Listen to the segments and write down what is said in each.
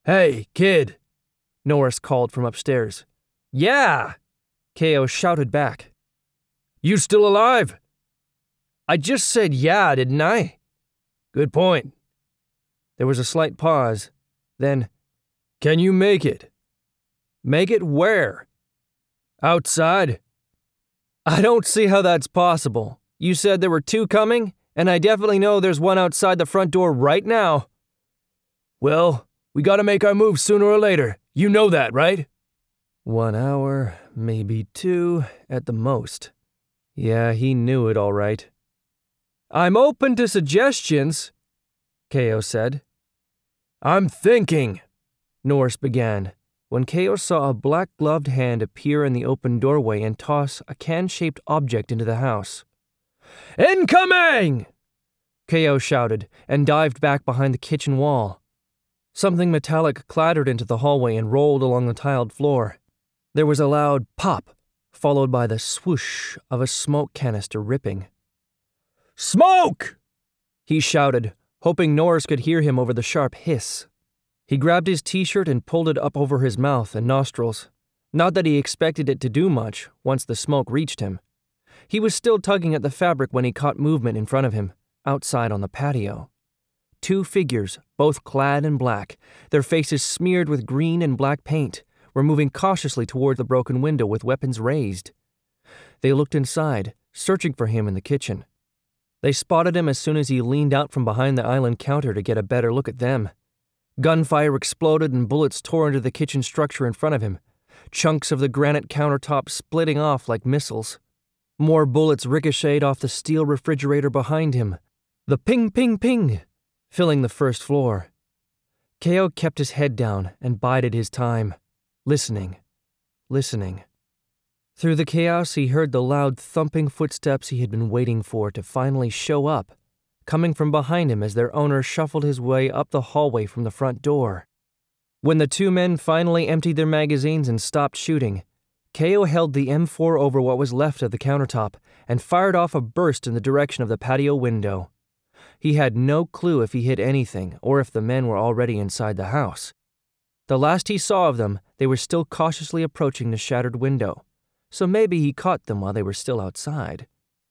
Hey, kid, Norris called from upstairs. Yeah, K.O. shouted back. You still alive? I just said yeah, didn't I? Good point. There was a slight pause. Then, can you make it? Make it where? Outside. I don't see how that's possible. You said there were two coming, and I definitely know there's one outside the front door right now. Well, we gotta make our move sooner or later. You know that, right? 1 hour, maybe 2 at the most. Yeah, he knew it all right. I'm open to suggestions, K.O. said. I'm thinking, Norris began, when K.O. saw a black-gloved hand appear in the open doorway and toss a can-shaped object into the house. Incoming! K.O. shouted and dived back behind the kitchen wall. Something metallic clattered into the hallway and rolled along the tiled floor. There was a loud pop, followed by the swoosh of a smoke canister ripping. Smoke! He shouted, hoping Norris could hear him over the sharp hiss. He grabbed his t-shirt and pulled it up over his mouth and nostrils. Not that he expected it to do much once the smoke reached him. He was still tugging at the fabric when he caught movement in front of him, outside on the patio. 2 figures, both clad in black, their faces smeared with green and black paint, were moving cautiously toward the broken window with weapons raised. They looked inside, searching for him in the kitchen. They spotted him as soon as he leaned out from behind the island counter to get a better look at them. Gunfire exploded and bullets tore into the kitchen structure in front of him, chunks of the granite countertop splitting off like missiles. More bullets ricocheted off the steel refrigerator behind him, the ping, ping, ping, filling the first floor. K.O. kept his head down and bided his time, listening. Through the chaos, he heard the loud thumping footsteps he had been waiting for to finally show up, coming from behind him as their owner shuffled his way up the hallway from the front door. When the 2 men finally emptied their magazines and stopped shooting, K.O. held the M4 over what was left of the countertop and fired off a burst in the direction of the patio window. He had no clue if he hit anything or if the men were already inside the house. The last he saw of them, they were still cautiously approaching the shattered window, so maybe he caught them while they were still outside.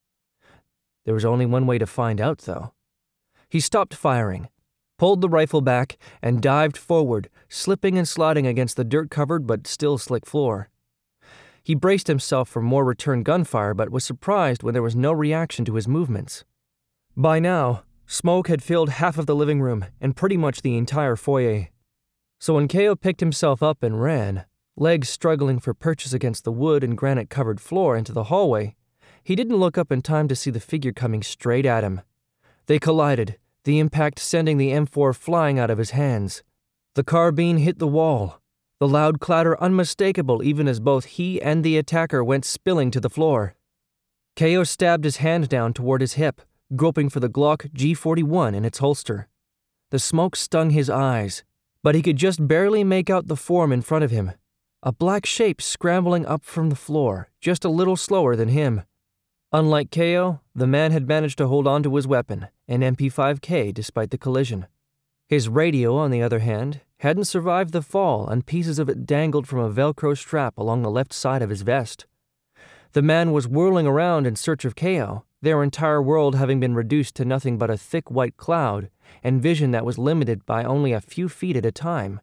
There was only one way to find out, though. He stopped firing, pulled the rifle back, and dived forward, slipping and sliding against the dirt-covered but still slick floor. He braced himself for more return gunfire but was surprised when there was no reaction to his movements. By now, smoke had filled half of the living room and pretty much the entire foyer. So when K.O. picked himself up and ran, legs struggling for purchase against the wood and granite-covered floor into the hallway, he didn't look up in time to see the figure coming straight at him. They collided, the impact sending the M4 flying out of his hands. The carbine hit the wall, the loud clatter unmistakable even as both he and the attacker went spilling to the floor. K.O. stabbed his hand down toward his hip, groping for the Glock G41 in its holster. The smoke stung his eyes, but he could just barely make out the form in front of him, a black shape scrambling up from the floor, just a little slower than him. Unlike K.O., the man had managed to hold on to his weapon, an MP5K, despite the collision. His radio, on the other hand, hadn't survived the fall, and pieces of it dangled from a Velcro strap along the left side of his vest. The man was whirling around in search of K.O., their entire world having been reduced to nothing but a thick white cloud, and vision that was limited by only a few feet at a time.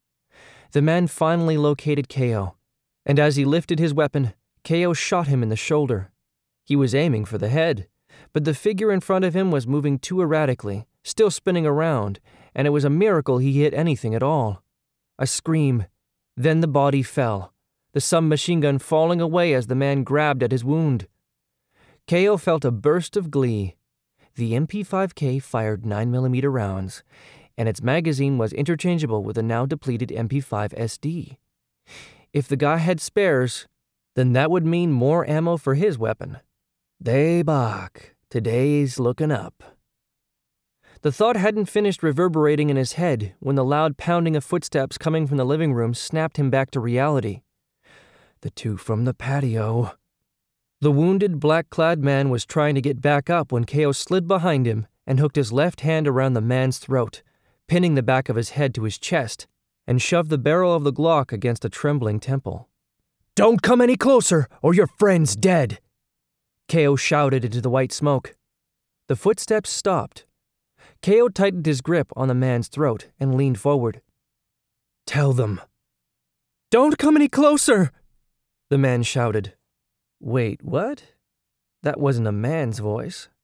The man finally located K.O., and as he lifted his weapon, K.O. shot him in the shoulder. He was aiming for the head, but the figure in front of him was moving too erratically, still spinning around, and it was a miracle he hit anything at all. A scream, then the body fell, the submachine gun falling away as the man grabbed at his wound. K.O. felt a burst of glee. The MP5K fired 9mm rounds, and its magazine was interchangeable with a now depleted MP5 SD. If the guy had spares, then that would mean more ammo for his weapon. Day bak, today's looking up. The thought hadn't finished reverberating in his head when the loud pounding of footsteps coming from the living room snapped him back to reality. The 2 from the patio. The wounded, black-clad man was trying to get back up when K.O. slid behind him and hooked his left hand around the man's throat, pinning the back of his head to his chest, and shoved the barrel of the Glock against a trembling temple. "Don't come any closer, or your friend's dead!" Keo shouted into the white smoke. The footsteps stopped. Keo tightened his grip on the man's throat and leaned forward. "Tell them." "Don't come any closer!" the man shouted. Wait, what? That wasn't a man's voice.